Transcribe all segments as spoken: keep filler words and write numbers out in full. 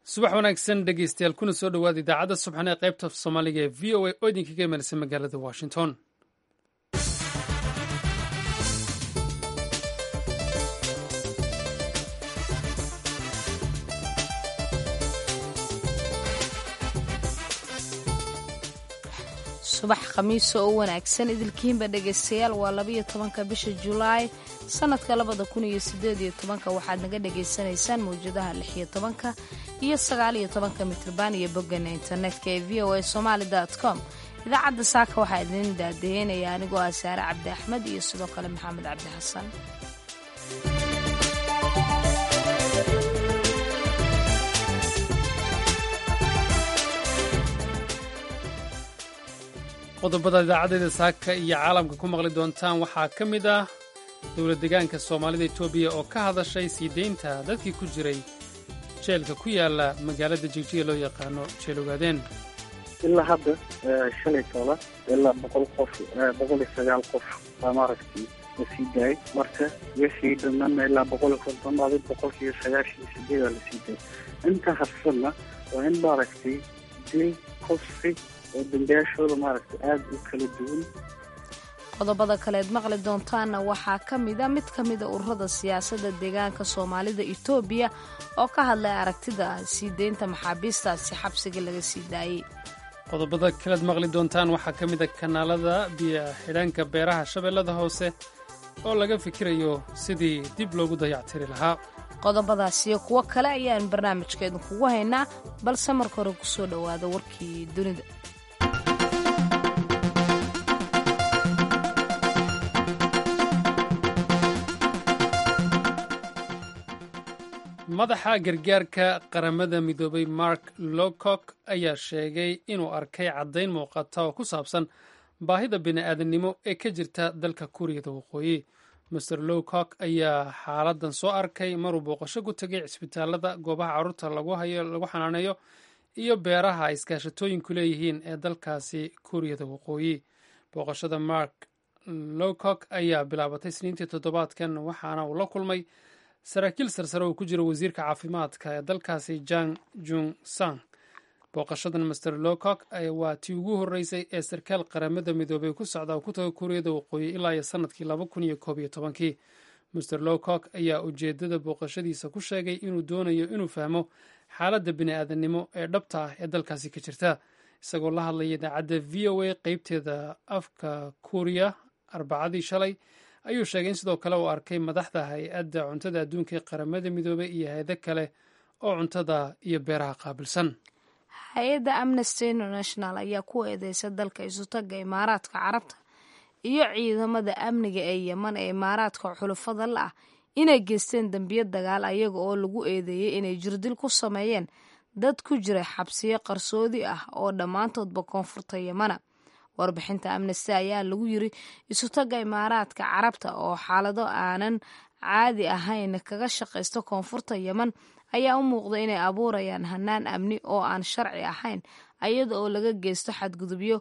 subax wanaagsan dhegeystayaal kuna soo dhowaada idaacadda subxan ee qaybta soomaaliga ee v o a oo idinkaga imanaysa magaalada washington. subax khamiiso oo wanaagsan idilkiinba dhegaystayaal waa labayo tobanka bisha julaay sanadka labada kun iyo sideed iyo tobanka waxaad naga dhagaysanaysaan mawjadaha lix iyo tobanka iyo sagaal iyo tobanka mitrban iyo boggana internetka ee v o a somaali dot com. idaacadda saaka waxaa idin daadaheynaya anigoo ah saare cabdi axmed iyo sidoo kale maxamed cabdi xasan. qodobada idaacaddeeda saaka iyo caalamka ku maqli doontaan waxaa ka mid ah dowlad deegaanka soomaalida etoobiya oo ka hadashay sii deynta dadkii ku jiray jeelka ku yaala magaalada jigjiga loo yaqaano jeel ogaadeen. ilaa hadda shalay toola ilaa boqol qof boqol iyo sagaal qof baa maaragtay la sii daayay, marka wixii dhammaanna ilaa boqol iyo konton adi boqolkiiyo sagaashan iyo sideedaa la sii daayay. inta harsanna waa in maaragtay dil kufsi oo dambiyaashooda maaragtay aada u kala duwan. qodobada kaleed maqli doontaanna waxaa ka mida mid ka mida ururada siyaasadda deegaanka soomaalida etoobiya oo ka hadlay aragtida sii deynta maxaabiistaasi xabsiga laga sii daayey. qodobada kaleed maqli doontaan waxaa ka mid a kanaalada biyo xidhaanka beeraha shabeellada hoose oo laga fikirayo sidii dib loogu dayactiri lahaa. qodobadaas iyo kuwo kale ayaan barnaamijkeedu kugu haynaa, balse marka hore ku soo dhowaada warkii dunida. madaxa gargaarka qaramada midoobay mark lowcock ayaa sheegay inuu arkay caddayn muuqata oo ku saabsan baahida bini'aadannimo ee ka jirta dalka kuuriyada waqooyi. master lowcock ayaa xaaladan soo arkay maruu booqasho ku tegay cisbitaalada, goobaha carruurta lagu hayo lagu xanaaneeyo iyo beeraha ay iskaashatooyinku leeyihiin ee dalkaasi kuuriyada waqooyi. booqashada mark lowcock ayaa bilaabatay isniintii toddobaadkan waxaana uu la kulmay saraakiil sarsare oo ku jira wasiirka caafimaadka ee dalkaasi jang jung sang. booqashadan master lowcock waa tii ugu horreysay ee sarkaal qaramada midoobey ku socda oo ku taga kuuriyada waqooyi ilaa iyo sanadkii laba kun iyo koob iyo tobankii. master lowcock ayaa ujeedada booqashadiisa ku sheegay inuu doonayo inuu fahmo xaaladda bini'aadannimo ee dhabta ah ee dalkaasi ka jirta. isagoo la hadlaya idaacadda v o a qeybteeda afka kuuriya arbacadii shalay ayuu sheegay in sidoo kale uu arkay madaxda hay-adda cuntada adduunka ee qaramada midoobey iyo hay-ado kale oo cuntada iyo beeraha qaabilsan. hay-adda amnesty international ayaa ku eedeysa dalka isutaga imaaraadka carabta iyo ciidamada amniga ee yeman ee imaaraadka xulufada la ah inay geysteen dembiyo dagaal ayaga oo lagu eedeeyey inay jirdil ku sameeyeen dad ku jira xabsiyo qarsoodi ah oo dhammaantoodba koonfurta yemana. warbixinta amnesty ayaa lagu yiri isutaga imaaraadka carabta oo xaalado aanan caadi ahayn kaga shaqaysta koonfurta yeman ayaa u muuqda inay abuurayaan hanaan amni oo aan sharci ahayn ayada oo laga geysto xadgudubyo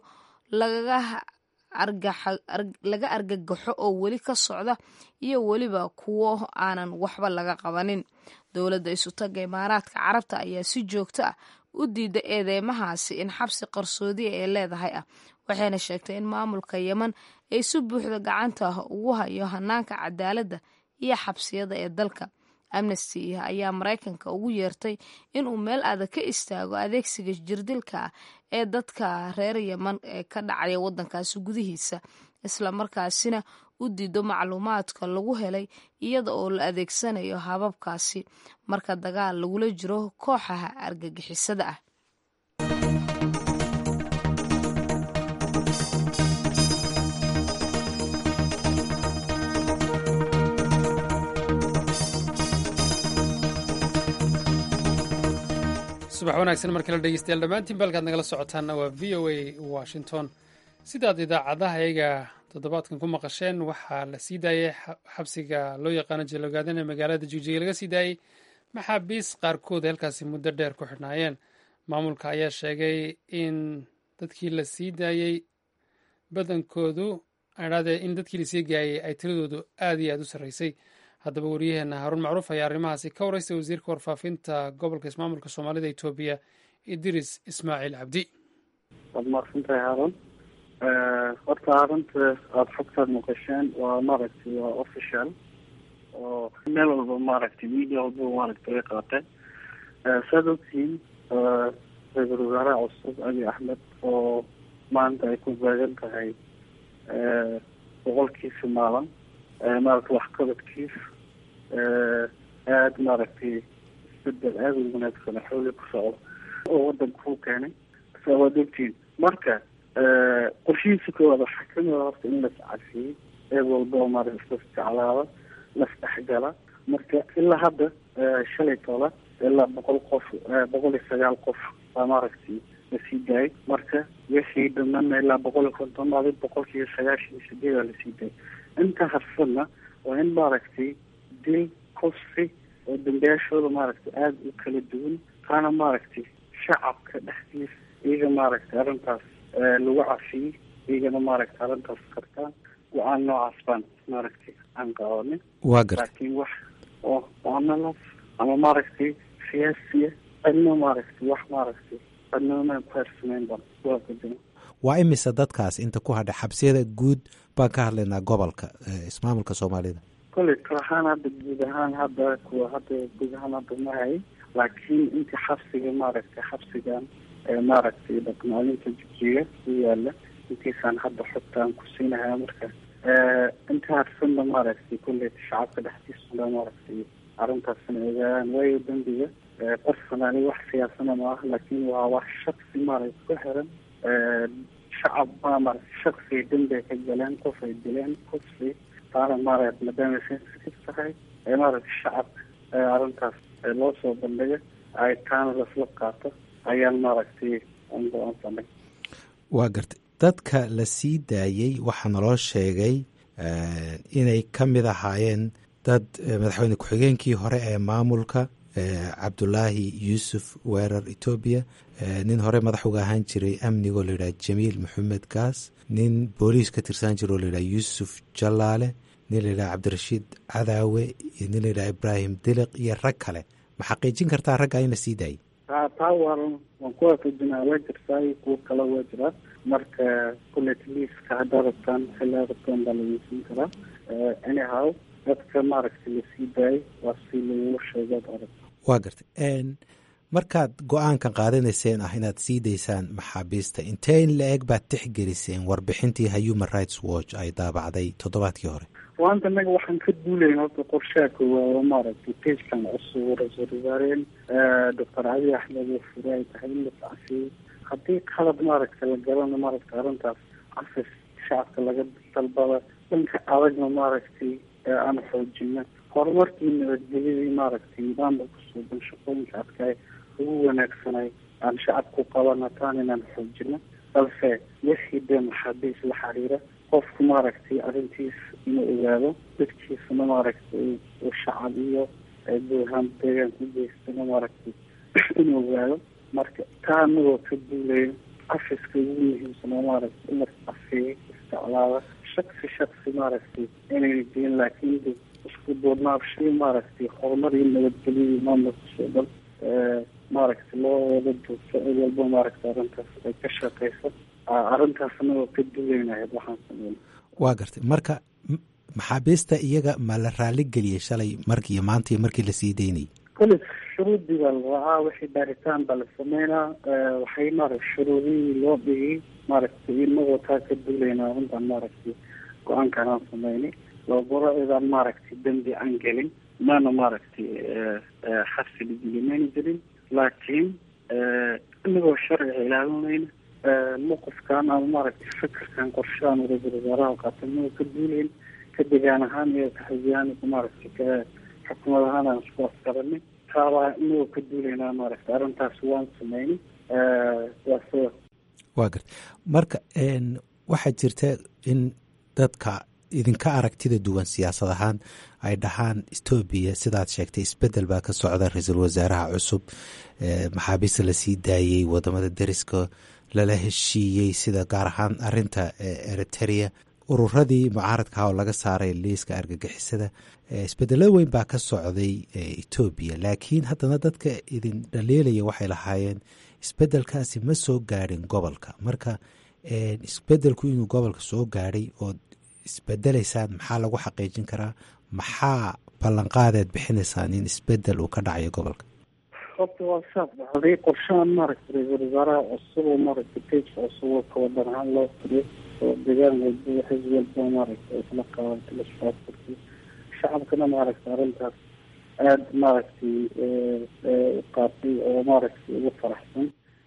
laga argagaxo oo weli ka socda iyo weliba kuwo aanan waxba laga qabanin. dowladda isutaga imaaraadka carabta ayaa si joogto ah u diida eedeymahaasi in xabsi qarsoodiya ee leedahay ah, waxayna sheegtay in maamulka yeman ay si buuxda gacanta ugu hayo hanaanka cadaaladda iyo xabsiyada ee dalka. amnesty ayaa maraykanka ugu yeertay inuu meel adag ka istaago adeegsiga jirdilka ah ee dadka reer yeman ee ka dhacaya waddankaasi gudihiisa, islamarkaasina u diido macluumaadka lagu helay iyada oo la adeegsanayo hababkaasi marka dagaal lagula jiro kooxaha argagixisada ah. subax wanaagsan markale dhegeystayaal dhammaantiin balkaad nagala socotaanna waa v o a washington. sidaad idaacadaha iyaga toddobaadkan ku maqasheen waxaa la sii daayay xabsiga loo yaqaano jeel ogaadeen ee magaalada jigjiga laga sii daayey maxaabiis qaarkood halkaasi muddo dheer ku xidhnaayeen. maamulka ayaa sheegay in dadkii la sii daayey badankoodu adhaadee in dadkii lasii gaayay ay tiradoodu aad iyo aad u sarreysay. haddaba wariyaheena haruun macruuf ayaa arrimahaasi ka wareystay wasiirka warfaafinta gobolka ismaamulka soomaalida etoobiya idris ismaaciil cabdi. waad mahadsantahay haarun. horta arrinta aada xogtaad maqasheen waa maaragtay waa official oo meel walba maaragtay media walba maaragtay ay qaatay. saad ogtihiin ra-iisul wasaaraha cusub abiy axmed oo maanta ay ku baagan tahay boqolkiisa maalin maaragtay waxqabadkiisa aada maaragtay isbedel aada u wanaagsan xooli ku socdo oo wadanka ku keenay. saa waad ogtihiin marka qorshihiisa koowaad waxaa kamid a horta in las cafiyey eed walba oo maaragtay islas jeclaada las dhexgala. marka ilaa hadda shalay tola ilaa boqol qof boqol iyo sagaal qof baa maaragtay lasii daayay. marka wixii dhamana ilaa boqol iyo konton adi boqolkiiyo sagaashan iyo sideeda lasii daayay. inta harsadna waa in maaragtay dil kufsi oo dambiyaashooda maaragtay aada u kala duwan kaana maaragtay shacabka dhexdiisa iyaga maaragtay arrintaas lagu cafiyey iyagana maaragtay arrintaas kartaan go-aan noocaas baan maaragtay aan qabanin. waa garta laakiin wax oo analas ama maaragtay siyaasiya adna maaragtay wax maaragtay adnama kuharsameyn baan waa kadima. waa imise dadkaas inta ku hadhay xabsiyada guud baan ka hadlaynaa gobolka ismaamulka soomaalida? kolley kalahaan hadda guud ahaan hadda kuwa hadda guud ahaan hadda mahay laakiin intii xabsiga maaragtay xabsigan maaragtay dhaqmaalinta jibjiga ku yaala intiisaan hadda xogtaan ku siinahaa. marka inta harsanna maaragtay kolley shacabka dhexdiisula maaragtay arrintaasna ogaadaan waayo dambiga personaali wax siyaasana ma ah laakiin waa wax shaksi maaragtay ku xiran shacab baa maaragtay shaksiga dambiga ka galeen qof ay dileen kufsi taana maaragtay maadaama sensitive tahay ee maaragtay shacabka arrintaas loo soo bandhiga ay taana lasla qaato ayaan maaragtay angoonsanay. waa gartay dadka la sii daayey waxaa naloo sheegay inay ka mid ahaayeen dad madaxweyne ku-xigeenkii hore ee maamulka cabdulaahi yuusuf weerar etoobiya, nin hore madax uga ahaan jiray amnigoo layidhaha jamiil maxamed gaas, nin booliis ka tirsan jira oo layidhaha yuusuf jalaale, nin layidhaha cabdirashiid cadaawe iyo nin layidhaha ibraahim diliq iyo rag kale. ma xaqiijin kartaa ragga in la sii daayay? taa waan waan ku waafajinaa waa jirtaa iyo kuwo kale waa jiraa. marka kulet liiska haddaa rabtaan xilaa rabtaan baa lageysin karaa. anyhow dadka maaragtay lasii daayay waa si lagu sheegaad arag. waa gartay markaad go-aankan qaadanayseen ah inaad sii daysaan maxaabiista intee in la-eg baad tixgeliseen warbixintii human rights watch ay daabacday toddobaadkii hore? waanta anaga waxaan ka duulayn horta qorshaha koowaad maaragtay pejkan cusub ra-iisul wasaareen doctor abiy axmed oo fure ay tahay in la tacsiyo haddii qalad maaragtay la galana maaragtay arrintaas cafis shacabka laga dalbada dhanka adagna maaragtay aan xoojina horumarkii nabadgelyadii maaragtay nidaamka kusuuban shaqooyinka adkaay ugu wanaagsanay aan shacabku qabana taan inaan xoojino. balse wixii dee maxaabiis la xiriira qofku maaragtay arrintiis inuu ogaado dadkiisana maaragtay uu shacab iyo guuhaan deegaan ku geystana maaragtay inuu ogaado. marka taa anagoo ka duulaya cafiska ugu muhiimsanaa maaragtay in la cafeeyey isticlaada shaksi shaksi maaragtay inayna jirin laakiin isku duurnaabshay maaragtay horumar iyo nabadgelyadii maamulka soo dhan maaragtay loo wada joogto cid walba maaragtay arrintaas ay ka shaqeyso arrintaasna oo ka duweynahayd waxaan sameyn. waa gartay marka maxaabiista iyaga ma la raali geliyey shalay markii iyo maanta iyo markii lasii daynayay? kole shuruudii baa la raacaa wixii baaritaan baa la sameynaa waxay maaragtay shuruudihii loo dhigay maaragtay inagoo taa ka duuleynaa runtaan maaragtay go-aankaan aan sameynay loogoro idaan maaragtay dambi aan gelin maana maaragtay xabsi ligeli mayna jirin laakiin inagoo sharciga ilaalinayna mowqifkaan ama maaragtay fikirkan qorshahan ra-iisul wasaaraha qaatay inagoo ka duuleyn ka degaan ahaan iyo kaxisiyaan maaragtay ka xukumad ahaan aan isku askaranay taabaa inagoo ka duuleynaa maaragtay arrintaas waan sameynay waa sida. waa garta marka waxaa jirta in dadka idinka aragtida duwan siyaasad ahaan ay dhahaan etoobiya sidaad sheegtay isbedel baa ka socda, ra-iisul wasaaraha cusub, maxaabiista lasii daayey, wadamada deriska lala heshiiyey sida gaar ahaan arinta eritrea ururadii mucaaradka oo laga saaray liiska argagixisada isbedelo weyn baa ka socday etoobiya, laakiin haddana dadka idin dhaliilaya waxay lahaayeen isbedelkaasi ma soo gaadhin gobolka. marka isbedelku inuu gobolka soo gaadhay oo isbedelaysaan maxaa lagu xaqiijin karaa? maxaa ballanqaadeed bixinaysaan in isbedel uu ka dhacayo gobolka? horta waa saas dhacday qorshahan maaragtay ra-iisul wasaaraha cusub oo maaragtay page cusub oo kawadan ahaan loo furiyo oo deegaan walba xisbi walba maaragtay isla qaabantay lasfaafurkii shacabkana maaragtay arrintaas aada maaragtay u qaatay oo maaragtay ugu faraxsan.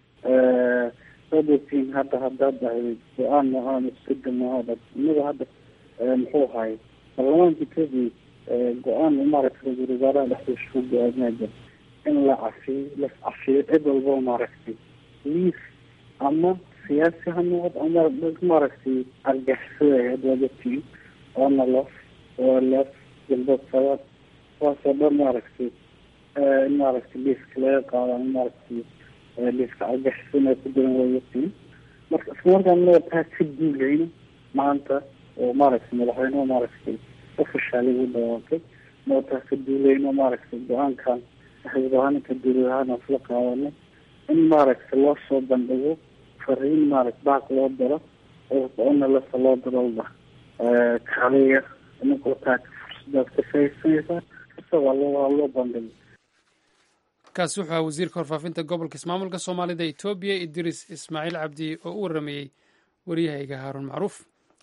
saadootiin hadda haddaad ahayd go-aan noocan isbedel noocaada inaga hadda muxuu ahay baarlamaanka etoobiya go-aan maaragtay ra-iisul wasaaraha dhexdiisa ku go-aamaya jira in la cafiyo las cafiyo cid walba maaragtay liis ama siyaasi ha noqod ama dad maaragtay argixisada adwaadatiin oona lof oo lef galbeed sabaad kuwaasoo dhan maaragtay in maaragtay liiska laga qaado ama maaragtay liiska argixisana ay ku jiran waayatiin. marka isla markaan noo taa ka duulayno maanta oo maaragtay madaxweyneha maaragtay ofishaali ugu dhawaaqay noo taa ka duulayno maaragtay go-aankan xisbahaninka dowladahaan isla qaadanay in maaragtay loo soo bandhigo fariin maaragtay baaq loo daro oona lasa loo darolda kaliya inkoo taa fursadaad ka faaidsanaysaa kasta waa loo waa loo bandhigo. kaasi wuxuu ahaa wasiirka warfaafinta gobolka ismaamulka soomaalida etoobiya idris ismaaciil cabdi oo u waramayey waryahayga haaruun macruuf.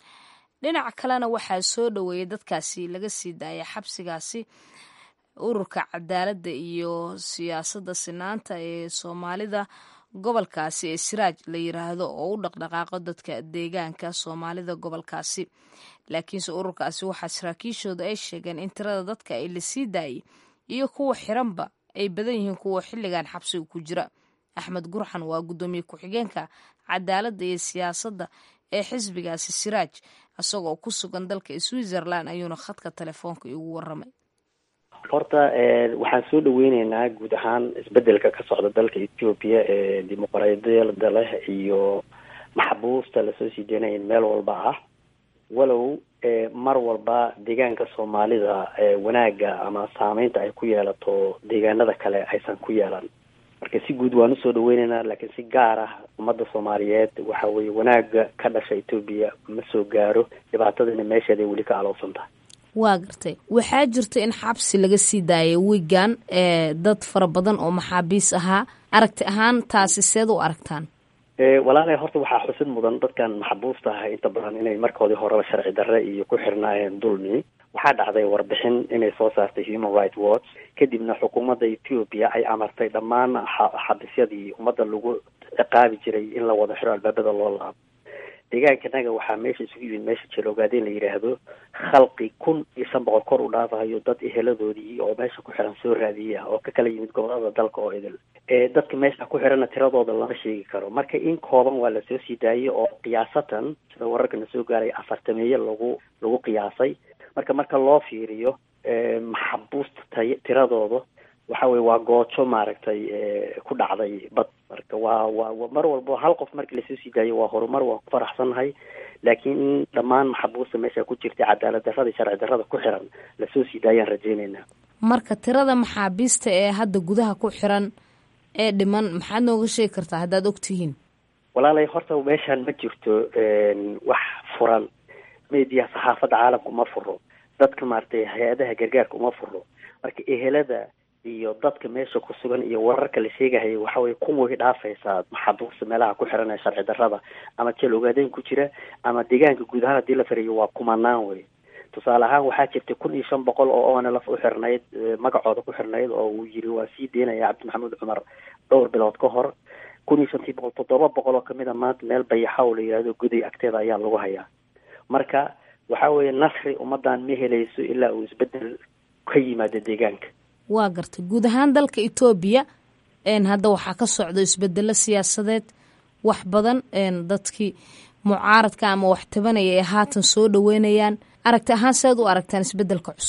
dhinaca kalena waxaa soo dhoweeyey dadkaasi laga sii daayay xabsigaasi ururka cadaaladda iyo siyaasadda sinaanta ee soomaalida gobolkaasi ee siraaj la yiraahdo oo u dhaqdhaqaaqo dadka deegaanka soomaalida gobolkaasi. laakiinse ururkaasi waxaa saraakiishooda ay sheegeen in tirada dadka ay la sii daayay iyo kuwa xiranba ay badan yihiin kuwa xilligan xabsiga ku jira. axmed gurxan waa guddoomiye ku-xigeenka cadaaladda iyo siyaasadda ee xisbigaasi siraaj isagoo ku sugan dalka switzerland ayuuna khadka telefoonka igu waramay. horta waxaan soo dhaweyneynaa guud ahaan isbedelka ka socda dalka etoobiya ee dimuqraadiyada leh iyo maxbuusta lasoo sii deynaya in meel walba ah, walow mar walba deegaanka soomaalida wanaaga ama saameynta ay ku yeelato deegaanada kale aysan ku yeelan. marka si guud waan usoo dhaweyneynaa, laakiin si gaar ah ummadda soomaaliyeed waxa weye wanaaga ka dhasha etoobiya ma soo gaaro, dhibaatadana meesheeda ay weli ka alowsan tahay. waa gartay waxaa jirta in xabsi laga sii daayay wigan ee dad fara badan oo maxaabiis ahaa, aragti ahaan taasi seed u aragtaan? walaalay horta waxaa xusid mudan dadkan maxbuusta ah inta badan inay markoodii horeba sharci darre iyo ku xirnaayeen dulmi. waxaa dhacday warbixin inay soo saartay Human Rights Watch, kadibna xukuumadda Ethiopia ay amartay dhammaan xabisyadii ummadda lagu ciqaabi jiray in la wada xiro albaabada loo laabo. deegaankanaga waxaa meesha isugu yimid meesha Jiloogaadeen la yiraahdo khalqi kun iyo shan boqol kor u dhaafayo dad eheladoodii oo meesha ku xiran soo raadiya oo ka kala yimid gobolada dalka oo idil. ee dadka meesha ku xirana tiradooda lama sheegi karo. marka in kooban waa la soo sii daayay oo qiyaasatan sida wararkana soo gaaray afartameeye lagu lagu qiyaasay. marka marka loo fiiriyo ee maxbuusta tiradooda waxa weeye waa goojo maaragtay ku dhacday bad. marka waa waa mar walba hal qof markii la soo sii daayo waa horumar, waa ku faraxsanahay, laakiin dhammaan maxbuusta meesha ku jirtay cadaalad darrada sharci darrada ku xiran la soo sii daayaan rajaynaynaa. marka tirada maxaabiista ee hadda gudaha ku xiran ee dhiman maxaad nooga sheegi kartaa haddaad ogtihiin? walaalay horta meeshaan ma jirto wax furan, media saxaafadda caalamka uma furo, dadka maaragtay hay-adaha gargaarka uma furo. marka ehelada iyo dadka meesha ku sugan iyo wararka la sheegahay waxa way ku way dhaafaysaa maxbuusta meelaha ku xiran ee sharci darrada ama Jiloogaadeen ku jira ama deegaanka guud ahaan hadii la fariyo waa kumanaan way. tusaale ahaan waxaa jirtay kun iyo shan boqol oo oona la xirnayd magacooda ku xirnayd oo uu yiri waa sii deynaya Cabdi Maxamuud Cumar dhowr bilood ka hor. kun iyo shan boqol toddoba boqol oo kamid ah maanta meel bayaxaw la yiraahdo guday agteeda ayaa lagu hayaa. marka waxa weeye nasri ummadan ma helayso ilaa uu isbedel ka yimaado deegaanka. waa gartay guud ahaan dalka Ethiopia een hadda waxaa ka socdo isbedelo siyaasadeed wax badan een dadkii mucaaradka ama wax tabanaya ee haatan soo dhaweynayaan. aragti ahaan seed u aragtaan isbedelka cusub?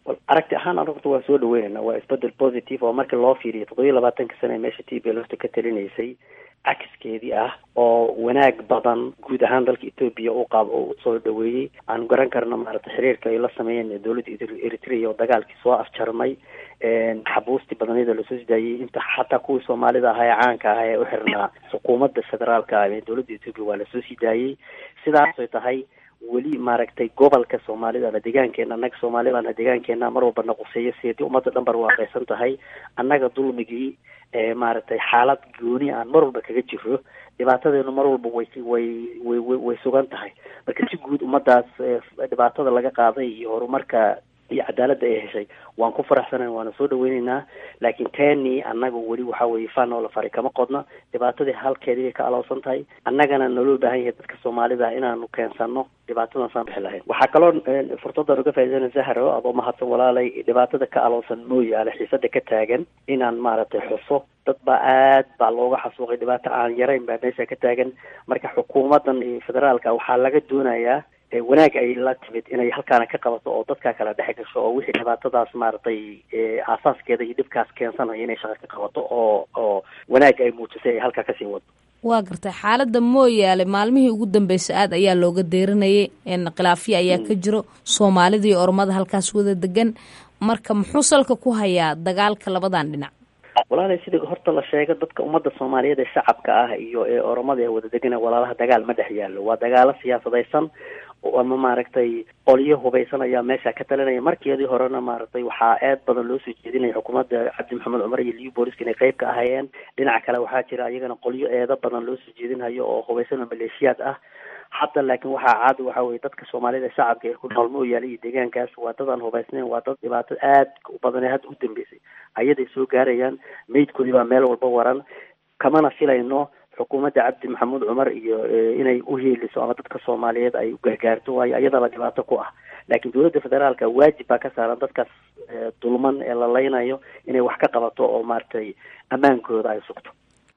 aragti ahaan anagta waa soo dhaweynayna waa isbedel positive oo markii loo fiiriyo toddoba iyo labaatanka sane meesha t b lafta ka talinaysay cakiskeedii ah oo wanaag badan guud ahaan dalka Ethiopia uu qaab oo soo dhaweeyay aan garan karno maaragtay xiriirka ay la sameeyeen dawladda Eritrea oo dagaalkii soo afjarmay een xabuusti badanida la soo sidaayay inta xataa kuwa Soomaalida ah ee caanka ah ee u xirnaa xukuumadda federaalka ah ee dawladda Ethiopia waa la soo sidaayay sidaas ay tahay weli maaragtay gobolka Soomaalida la deegaankeena anaga Soomaalida la deegaankeena mar walba naqoseeyo sidii ummadda dhan bar waaqaysan tahay annaga dulmigii ee maaragtay xaalad gooni aan mar walba kaga jiro dhibaatadeenu mar walba way way way way sugan tahay marka si guud ummadaas dhibaatada laga qaaday iyo horumarka iyo cadaaladda ay heshay waan ku faraxsanahay waana soo dhaweynaynaa laakiin teeni annaga weli waxa weeye faano la faray kama qodna dhibaatadii halkeedii ka alawsan tahay annagana naloo baahan yahay dadka Soomaalida inaanu keensano dhibaatadan saan bixi lahayn waxaa kaloo fursadda uga faa'iideyna Zahro adoo mahadsan walaalay dhibaatada ka alawsan mooyaale xiisada ka taagan inaan maaragtay xuso dad baa aad baa looga xasuuqay dhibaato aan yarayn baa meesha ka taagan marka xukuumaddan iyo federaalka waxaa laga doonayaa wanaag ay la timid inay halkaana ka qabato oo dadka kala dhex gasho oo wixii dhibaatadaas maaragtay aasaaskeeda iyo dhibkaas keensanayo inay shaqo ka qabato oo oo wanaag ay muujisay ay halkaa kasii wado waa gartay xaaladda mooyaale maalmihii ugu dambeysay aad ayaa looga deerinayay in khilaafyo ayaa ka jiro Soomaalida iyo Oromada halkaas wada degan marka muxuu salka ku hayaa dagaalka labadan dhinac walaalay sidii horta la sheegay dadka ummadda Soomaaliyeed ee shacabka ah iyo ee Oromada ee wada degan walaalaha dagaal ma dhex yaalo waa dagaal siyaasadaysan oo ama maaragtay qoliyo hubaysan ayaa meesha ka talinaya markeedii horena maaragtay waxaa aad badan loo soo jeedinaya xukuumadda Cabdi Maxamed Cumar iyo Liu Boris inay qayb ka ahaayeen dhinaca kale waxaa jira iyagana qoliyo eeda badan loo soo jeedinayo oo hubaysan oo maleeshiyaad ah hadda laakiin waxaa caadi waxa weeye dadka Soomaalida shacabka ee ku nool mooyaale iyo deegaankaas waa dad aan hubaysnayn waa dad dhibaato aad u badan hadda u dambeysay ayaday soo gaarayaan meydkoodii baa meel walba waran kamana filayno xukuumadda Cabdi Maxamed Cumar iyo inay u heeliso ama dadka Soomaaliyeed ay u gargaarto waayo ayadaba dhibaato ku ah laakiin dawladda federaalka waajib baa ka saaran dadkaas dulman ee la leynayo inay wax ka qabato oo maartay amaankooda ay sugto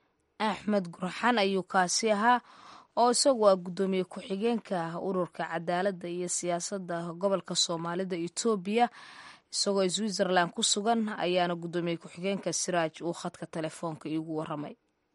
Axmed Gurxan ayuu kaasi ahaa oo isagu ah gudoomiye ku-xigeenka ururka cadaaladda iyo siyaasadda gobolka Soomaalida Ethiopia isagoo Switzerland ku sugan ayaana gudoomiye ku-xigeenka Siraaj uu khadka telefoonka iigu waramay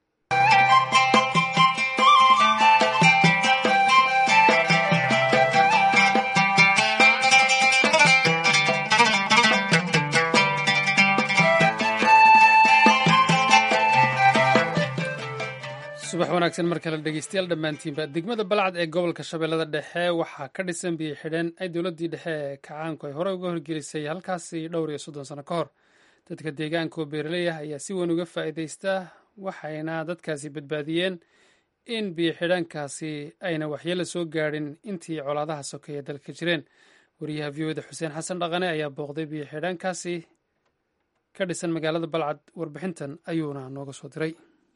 subax wanaagsan mar kale dhegeystayaal dhammaantiinba degmada Balcad ee gobolka Shabeellada Dhexe waxaa ka dhisan biyo xidheen ay dowladdii dhexe ee kacaanku ay horey uga horgelisay halkaasi dhowr iyo soddon sano ka hor dadka deegaanka oo beeraley ah ayaa si weyn uga faa'iidaysta waxayna dadkaasi badbaadiyeen in biyo xidhaankaasi ayna waxyeello soo gaadhin intii colaadaha sokeeye dalka jireen wariyaha v o da Xuseen Xasan Dhaqane ayaa booqday biyo xidhaankaasi ka dhisan magaalada Balcad warbixintan ayuuna nooga soo diray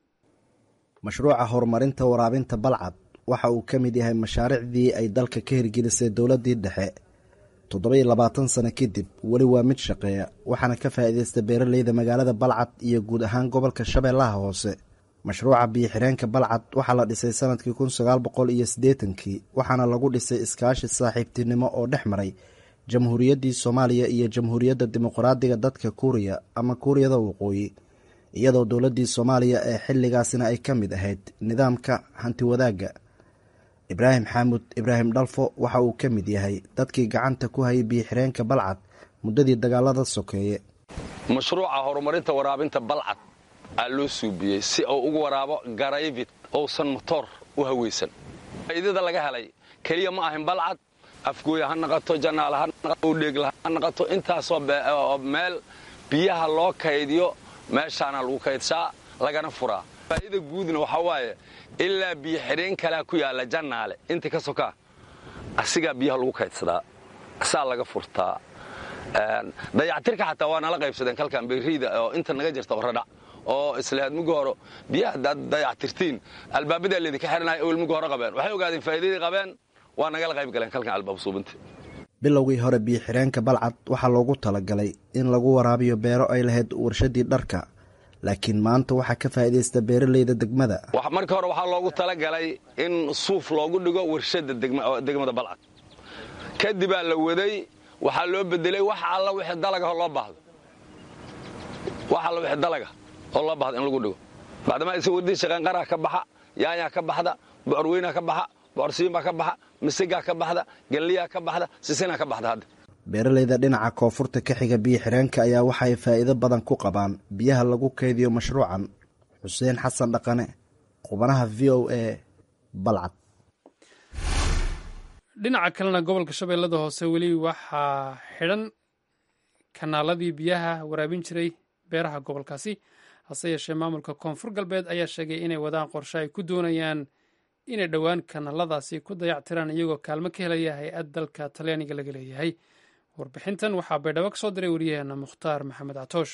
mashruuca horumarinta waraabinta Balcad waxa uu ka mid yahay mashaariicdii ay dalka ka hirgelisay dowladdii dhexe toddoba iyo labaatan sano kadib weli waa mid shaqeeya waxaana ka faa'iidaysta beeraleyda magaalada Balcad iyo guud ahaan gobolka Shabeellaha Hoose mashruuca biyo xireenka Balcad waxaa la dhisay sanadkii kun sagaal boqol iyo siddeetankii waxaana lagu dhisay iskaashi saaxiibtinimo oo dhex maray jamhuuriyaddii Soomaaliya iyo jamhuuriyadda dimuqraadiga dadka Kuuriya ama Kuuriyada Waqooyi iyadoo dowladdii Soomaaliya ee xilligaasina ay ka mid ahayd nidaamka hanti wadaagga Ibraahim Xaamud Ibraahim Dhalfo waxa uu ka mid yahay dadkii gacanta ku hayay biyo xireenka Balcad muddadii dagaalada sokeeye mashruuca horumarinta waraabinta Balcad aa loo suubiyey si uu ugu waraabo garayvid uusan motor u haweysan faa'iidada laga helay kaliya ma ahan Balcad afgooy ha naqato janaal ha naqato dheeg ha naqato intaasoo meel biyaha loo kaydiyo meeshaana lagu kaydsaa lagana furaa faa'iida guudna waxa waaye ilaa biyo xireen kale ku yaala janaale inta ka soka asiga biyaha lagu kaydsadaa asaa laga furtaa dayactirka xataa waa nala qaybsadeen kalkan beerida oo inta naga jirta oradha oo islaad mugo horo biyaha dayactirtiin albaabada leedka xirnaa oo mugo horo qabeen waxay ogaadeen faa'iidada qabeen waa naga la qayb galeen kalkan albaab suubinta bilowgii hore biyo xireenka Balcad waxaa loogu talagalay in lagu waraabiyo beero ay lahayd warshadii dharka laakiin maanta waxaa ka faa'iidaysta beeraleyda degmada wax markii hore waxaa loogu talagalay in suuf loogu dhigo warshada degmada Balcad kadib la waday waxaa loo bedelay wax alla wixii dalaga loo baahdo wax alla wixii dalaga oo loo baahdo in lagu dhigo bacdama isa wadii shaqanqara ka baxa yaanya ka baxda bocor weyna ka baxa bocor siima ka baxa misiga ka baxda galliya ka baxda sisina ka baxda hadda beeralayda dhinaca koonfurta ka xiga biyo xireenka ayaa waxa ay faa'iido badan ku qabaan biyaha lagu kaydiyo mashruucan. xuseen xasan dhaqane, qubanaha v o a, balcad. dhinaca kalena gobolka shabeellada hoose weli waxaa xidhan kanaaladii biyaha waraabin jiray beeraha gobolkaasi, hase yeeshee maamulka koonfur galbeed ayaa sheegay inay wadaan qorshe ay ku doonayaan inay dhowaan kanaaladaasi ku dayactiraan iyagoo kaalmo ka helaya hay-ad dalka talyaaniga laga leeyahay. warbixintan waxaa baydhabo ka soo diray wariyaheena mukhtaar maxamed catoosh.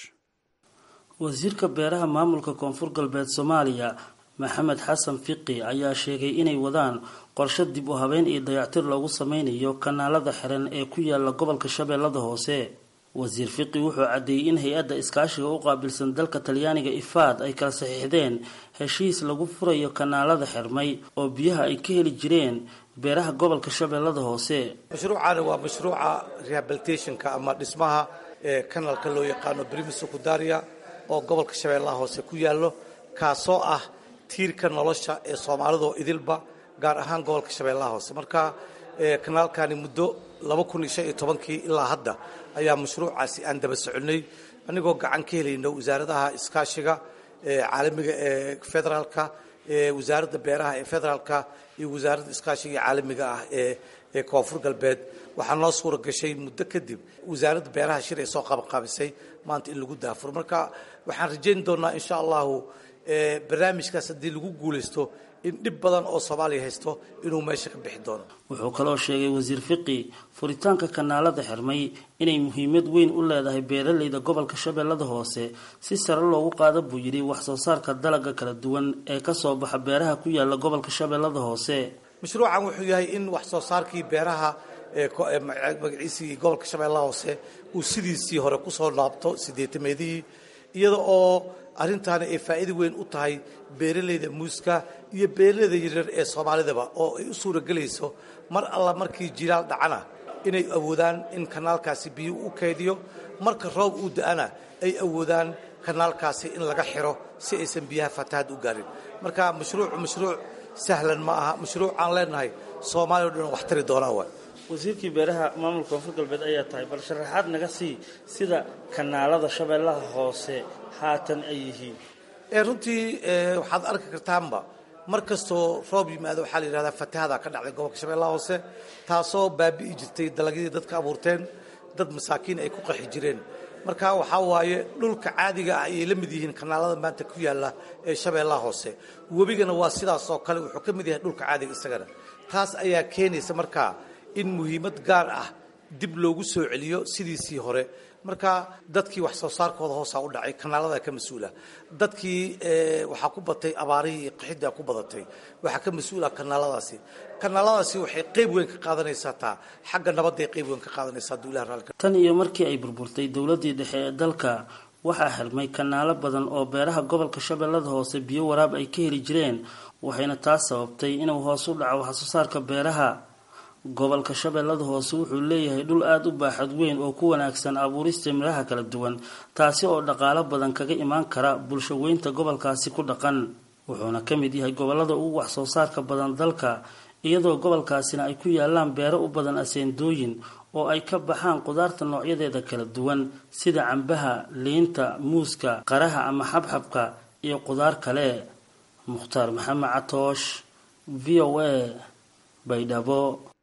wasiirka beeraha maamulka koonfur galbeed soomaaliya maxamed xasan fiqi ayaa sheegay inay wadaan qorshe dib u habeyn iyo dayactir loogu sameynayo kanaalada xiran ee ku yaala gobolka shabeellada hoose. wasiir fiqi wuxuu caddeeyey in hay-adda iskaashiga u qaabilsan dalka talyaaniga ifaad ay kala saxiixdeen heshiis lagu furayo kanaalada xirmay oo biyaha ay ka heli jireen beeraha gobolka shabeellada hoose. mashruucani waa mashruuca rehabilitationka ama dhismaha ee kanaalka loo yaqaano Brima Sekundaria oo gobolka shabeellaha hoose ku yaalo, kaasoo ah tiirka nolosha ee Soomaalidu idilba gaar ahaan gobolka shabeellaha hoose. marka kanaalkani muddo laba kun iyo shan iyo tobankii ilaa hadda ayaa mashruucaasi aan daba soconay anigoo gacan ka helayno wasaaradaha iskaashiga ee caalamiga ee federaalka, ee wasaaradda beeraha ee federaalka iyo wasaaradda iskaashiga caalamiga ah ee ee koonfur galbeed. waxaa noo suura gashay muddo kadib wasaaradda beeraha shir ay soo qabanqaabisay maanta in lagu daafuro. marka waxaan rajayn doonaa insha allahu barnaamijkaas haddii lagu guulaysto in dhib badan oo Soomaaliya haysto inuu meesha ka bixi doono. wuxuu kaloo sheegay wasiir fiqi furitaanka kanaalada xirmay inay muhiimad weyn u leedahay beeralayda gobolka shabeellada hoose si sare loogu qaado buu yidhi wax soo saarka dalagga kala duwan ee ka soo baxa beeraha ku yaala gobolka shabeellada hoose. mashruucan wuxuu yahay in wax soo saarkii beeraha ee magaciisii gobolka shabeellaha hoose uu sidiisii hore ku soo laabto sideetameedii, iyada oo arrintaani ay faa'iido weyn u tahay beeralayda muuska iyo beeralayda yaryar ee Soomaalidaba oo ay u suura galayso mar alla markii jilaal dhacana inay awoodaan in kanaalkaasi biyo u kaydiyo, marka roob uu da'ana ay awoodaan kanaalkaasi in laga xiro si aysan biyaha fatahaad u gaarin. marka mashruuc mashruuc sahlan ma aha, mashruuc aan leenahay Soomaaliya oo dhan wax tari doonaa waa. wasiirkii beeraha maamulka koonfur galbeed ayaa tahay, bal sharaxaad naga sii sida kanaalada shabeellaha hoose haatan ay yihiin. ee runtii waxaad arki kartaanba mar kastoo roob yimaado waxaa la yidhahdaa fatahaada ka dhacday gobolka shabeellaha hoose, taasoo baabi'i jirtay dalagyadii dadka abuurteen, dad masaakiin ay ku qaxi jireen. marka waxaa waaye dhulka caadiga ah ayay la mid yihiin kanaalada maanta ku yaala ee shabeellaha hoose. webigana waa sidaas oo kale, wuxuu ka mid yahay dhulka caadiga isagana. taas ayaa keenaysa markaa in muhiimad gaar ah dib loogu soo celiyo sidiisii hore. marka dadkii wax soo saarkooda hoosa u dhacay kanaalada ka mas'uula, dadkii waxaa ku batay abaarihii iyo qaxidda ku badatay, waxaa ka mas'uula kanaaladaasi. kanaaladaasi waxay qayb weyn ka qaadanaysaa taa xagga nabadda, qayb weyn ka qaadanaysaa duulaha raalka. tan iyo markii ay burburtay dowladdii dhexe ee dalka waxaa xirmay kanaalo badan oo beeraha gobolka shabeellada hoose biyo waraab ay ka heli jireen, waxayna taas sababtay inuu hoos u dhaco wax soo saarka beeraha. gobolka shabeellada hoose wuxuu leeyahay dhul aada u baaxad weyn oo ku wanaagsan abuurista miraha kala duwan, taasi oo dhaqaalo badan kaga imaan kara bulsho weynta gobolkaasi ku dhaqan. wuxuuna ka mid yahay gobolada ugu wax soo saarka badan dalka, iyadoo gobolkaasina ay ku yaalaan beero u badan aseendooyin oo ay ka baxaan qudaarta noocyadeeda kala duwan sida cambaha, liinta, muuska, qaraha ama xabxabka iyo qudaar kale. mukhtaar maxamed catoosh, v o a, baydhabo.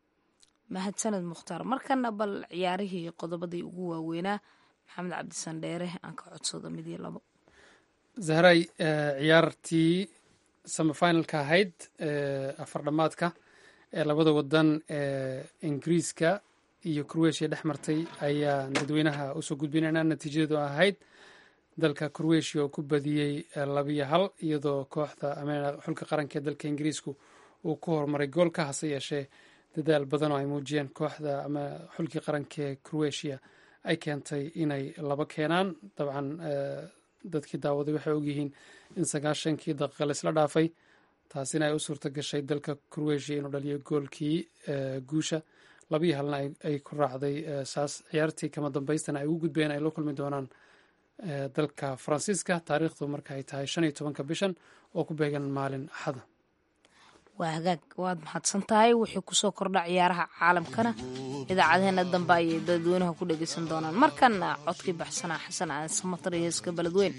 mahadsaned mukhtaar. markana bal ciyaarihii qodobadii ugu waaweynaa maxamed cabdisandheere aan ka codsado mid iyo labo. zahray, ciyaartii semifinalka ahayd afar dhamaadka ee labada wadan ee ingiriiska iyo croatia dhex martay ayaa dadweynaha usoo gudbinayna natiijadeedu ahayd dalka croatia oo ku badiyey labiyo hal, iyadoo kooxda xulka qaranka ee dalka ingiriisku uu ku horumaray goolka. hase yeeshee dadaal badan oo ay muujiyeen kooxda ama xulkii qaranka ee croatia ay keentay inay laba keenaan. dabcan dadkii daawaday waxay ogyihiin in sagaashankii daqiiqa laisla dhaafay, taasina ay u suurta gashay dalka croatia inuu dhaliyo goolkii guusha, labiyo halna ay ku raacday saas ciyaartii kama dambaystana ay ugu gudbeen ay la kulmi doonaan dalka faransiiska taariikhdu marka ay tahay shan iyo tobanka bishan oo ku beegan maalin axada. waa hagaag waad mahadsan tahay. wixii kusoo kordha ciyaaraha caalamkana idaacadeena dambe ayay dadweynaha ku dhegeysan doonaan. markana codkii baxsanaa xasan aan samatar iyo heeska beledweyn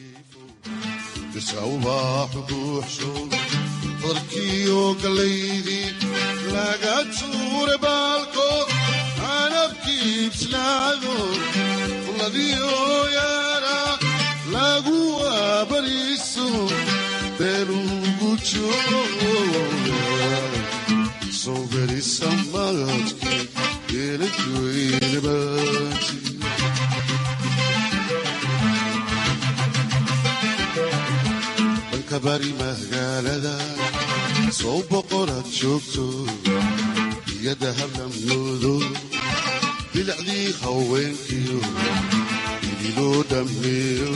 darkiyo galaydii laga tuure baalkood canabkii ibslaado kuladiyo yaara lagu abariso beerugu jooga soo berisa maadki geelajoynabaati bari magaalada soo boqoraad joogto iyada hablamyoodo bilacdii haweenkiyo idiloo dhammeeyo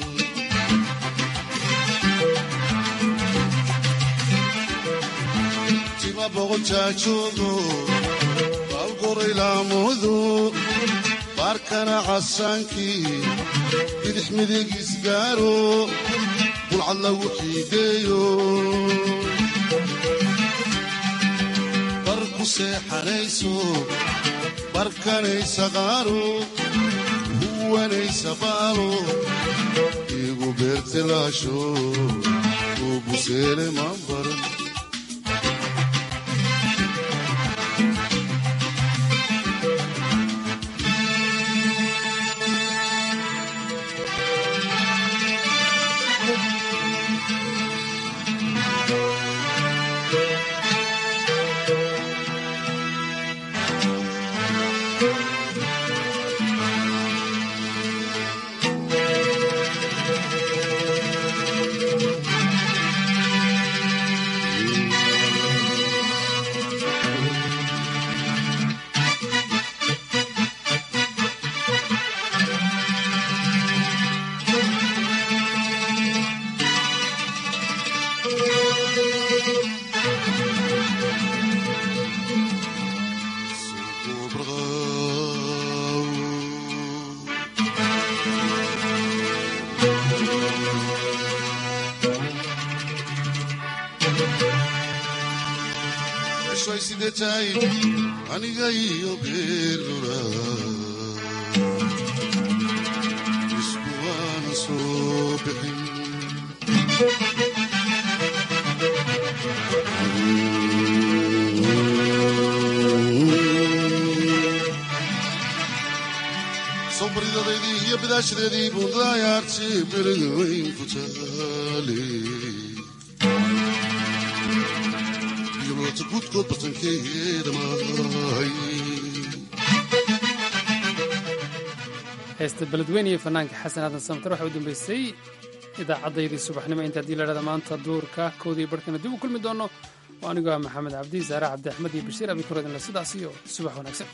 tima boqotaajoodo baalgoray laamoodo baarkana casaankii bidix midig isgaaro bulcad lagu xiideeyo bar ku seexanayso barkanaysa qaaro huwanaysa baalo igu beertilaasho uu buseele maanbaran aniga iyo geerura isku waana soo bixin soo baridadeedii iyo bidaashadeedii buundaayaartii beriga weyn ku taale heesta beledweyne iyo fanaanka xasan aadan samtar waxaa u dambeysay idaacaddayadii subaxnimo inta haddii ladhahda maanta duurka koodii barhkana dib u kulmi doono oo anigoo ah maxamed cabdi saare cabdi axmed iyo bashiir abikorodinle sidaas iyo subax wanaagsan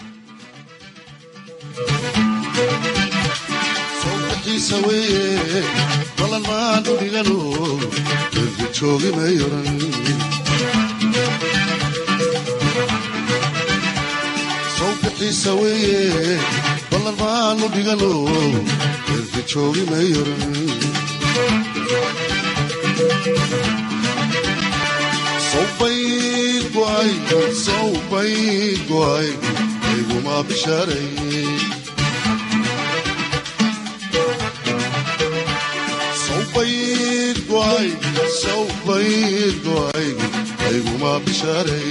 soobaxiisa weeye balan maanu dhigano erga joogi may oran soobaxiisa weeye balan maanu dhigano erga joogi may oran sawbayd go'ay sawbayd go'ay iguma bishaaray sawbayd go'ay sawbayd go'ay iguma bishaaray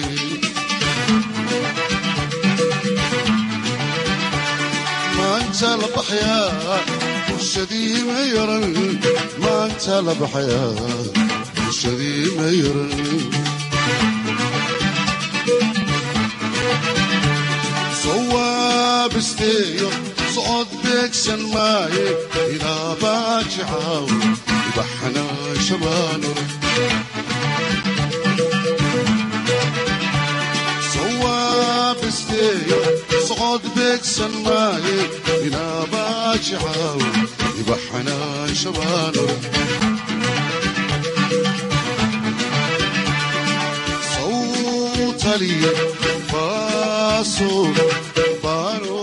maanta la baxyaa bulshadii ma yaran maanta la baxyaa bulshadii ma yaran sawaabisteeyo socod beegsan maaye ilaa baajicaaw ibaxnaa shabaano sawaabisteeyo socod beegsan maaye ilaa baajicaaw ibaxnaa shabaano sawtaliya baaso baaro